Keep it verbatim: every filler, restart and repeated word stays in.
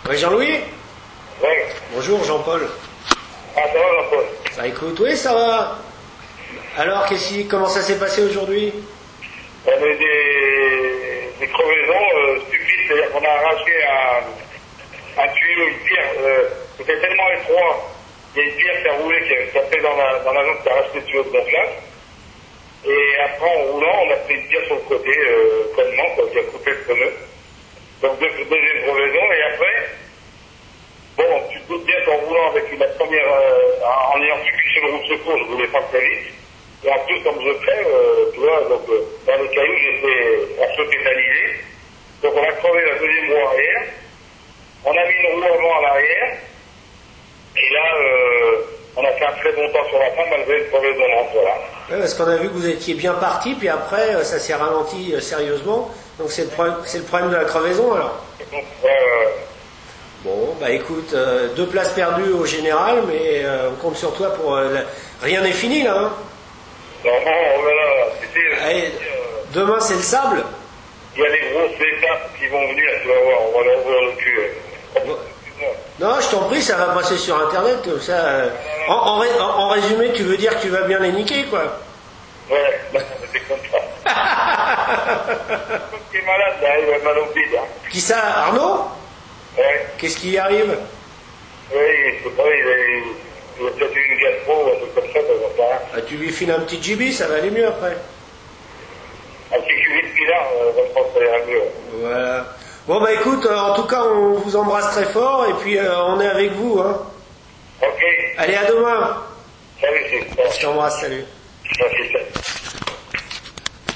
Oui, Jean-Louis? Oui. Bonjour, Jean-Paul. Ah, ça va, Jean-Paul? Ça écoute, oui, ça va. Alors, qu'est-ce qui, comment ça s'est passé aujourd'hui? On a eu des, des crevaisons euh, stupides, c'est-à-dire qu'on a arraché un, un tuyau, une pierre, euh, c'était tellement étroit, il y a une pierre qui a roulé, qui a tapé dans la, dans la zone qui a arraché le tuyau de gonflage. Et après, en roulant, on a pris une pierre sur le côté, euh, connement, quoi, qui a coupé le pneu. Donc, deux, deuxième crevaison, et après, bon, tu te doutes bien qu'en roulant avec la première, euh, en ayant suffi sur le route de secours, je voulais pas très vite. Et en plus, comme je fais, euh, tu vois, donc, euh, dans les cailloux, j'étais un peu pénalisé. Donc, on a crevé la deuxième roue arrière. On a mis une roue avant à l'arrière. Et là, euh, on a fait un très bon temps sur la fin, malgré une crevaison lente, voilà. Ouais, parce qu'on a vu que vous étiez bien parti, puis après, ça s'est ralenti euh, sérieusement. Donc, c'est le, problème, c'est le problème de la crevaison, alors. Donc, euh, Bon, bah écoute, euh, deux places perdues au général, mais euh, on compte sur toi pour... Euh, la... Rien n'est fini, là, hein. non, non, voilà, c'était... Allez, euh, demain, c'est le sable. Il y a des grosses étapes qui vont venir, tu vas voir, on va leur ouvrir le cul. Bon. Non, je t'en prie, ça va passer sur Internet, comme ça. Euh, en, en, ré- en, en résumé, tu veux dire que tu vas bien les niquer, quoi. Ouais, non, c'est comme ça. Comme qui est malade, là, il va mal au bide. Hein. Qui ça, Arnaud? Ouais. Qu'est-ce qui y arrive? Oui, je sais pas, il a, il a peut-être eu une gastro ou un truc comme ça, ça va pas. Ah, tu lui files un petit gibi, ça va aller mieux après. Un petit culit de pinard, euh, je pense que ça ira mieux. Voilà. Bon, bah écoute, euh, en tout cas, on vous embrasse très fort, et puis euh, on est avec vous, hein. Ok. Allez, à demain. Salut, c'est ça. Je t'embrasse, salut. Merci, salut.